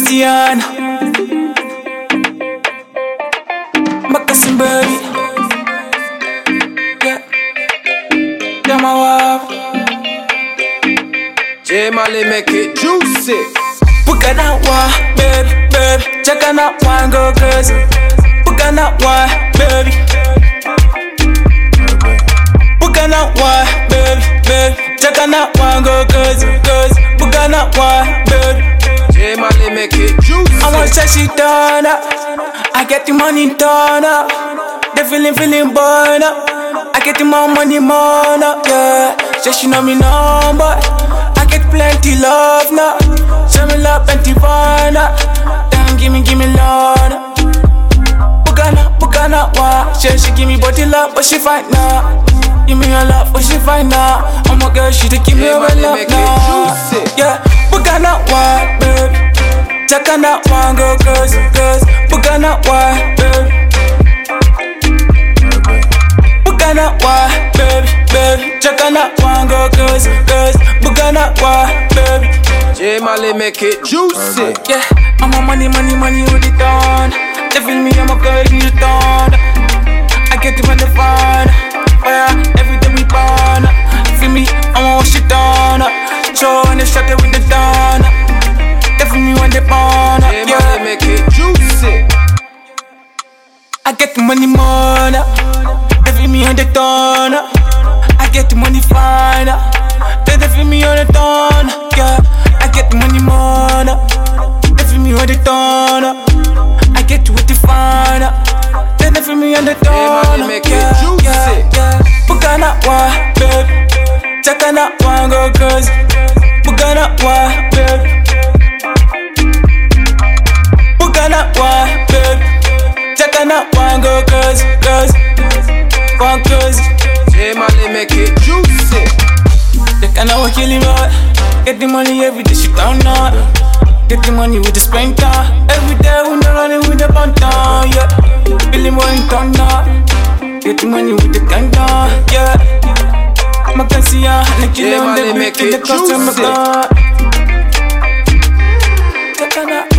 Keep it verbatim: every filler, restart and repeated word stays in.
Tiziana, Makasim baby, yeah, yeah my wife. J Mali make it juicy. Buka that one, baby, baby. Check on that one, go crazy. Buka that one, baby. Buka that one, baby, baby. Check on that one, go crazy, crazy. Buka that one, baby. J Mali make it juicy. I want to she turn up. I get the money turn up. The feeling, feeling burn up. I get the more money, more up, yeah. Say she know me number. I get plenty love now. Show me love, plenty fun now. Damn, give me, give me love now. Bugana, Bugana, why? Say she give me body love, but she fight now. Give me a love, but she fight now. I'm a girl, she to give me a love now. Yeah, Bugana, why, baby? Check on that one, go cause, cause Bugana, why, baby? Bugana, why, baby, baby? Check on that one, go cause, cause Bugana, why, baby? J Mali make it juicy. Yeah, I'm a money, money, money with it on. They feel me, I'm a girl in the dawn. I get it when they find. Fire, every day we burn. Feel me, I'm a wash it down. Show and they shut it with the dawn. They feel me when they burn. J Mali make it juicy. I get the money, money. They feel me on the dawn. I get the money, fine. They they feel me on the dawn. Yeah, I get the money, money. They feel me on the dawn. I get to with the fine. They they feel me on the dawn. Make it Yeah, juicy. yeah, yeah. Bugana, why, baby? Check on that one, go crazy. Bugana, why, baby? Bugana, why, baby? Check on that one, go crazy, crazy, one crazy. J Mali make it juicy. They cannot work killing right. Get the money every day, she count on. Get the money with the spend time. Every day we no running with the bun down, yeah. Feeling more in turn up. Get the money with the gun down, yeah. I can see ya, and the killer on the beat, the customer gun. Check on that